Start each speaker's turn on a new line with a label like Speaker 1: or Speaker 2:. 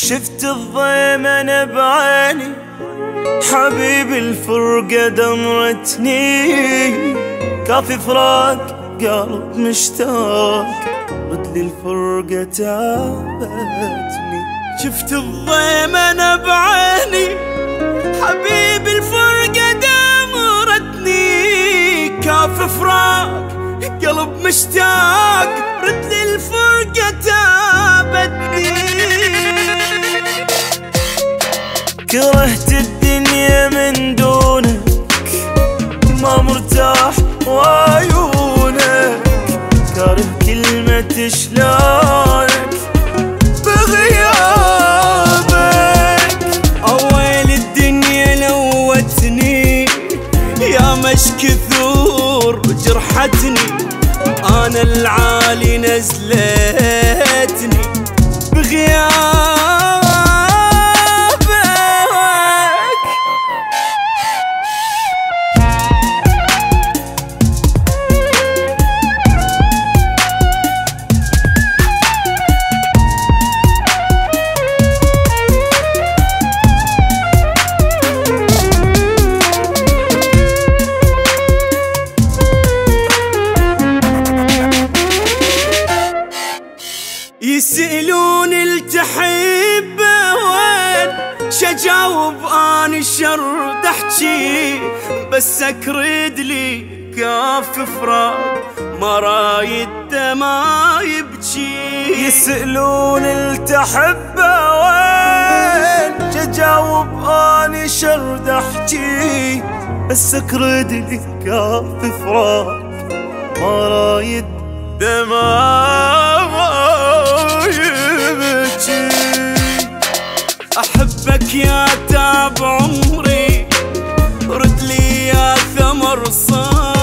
Speaker 1: شفت الضيمن بعيني، حبيبي الفرقة دمرتني، كافي فراق قلب مشتاق، رد لي الفرقة تعبتني. شفت الضيمن بعيني، حبيبي الفرقة دمرتني، كافي فراق قلب مشتاق، رد لي الفرقة تعبتني. كرهت الدنيا من دونك، ما مرتاح وعيونك، كاره كلمة شلونك بغيابك. أول الدنيا لوتني، يا مش كثور جرحتني، أنا العالي نزلتني بغيابك. يسألون التحبه وين، شجاوب اني شرد احجي، بس اكرد لي كاف فراق، ما رايد ما يبجي. يسألون التحبه وين، شجاوب اني شرد احجي، بس اكرد لي كاف فراق، ما رايد يبجي. أحبك يا تعب عمري، رد لي يا ثمر صار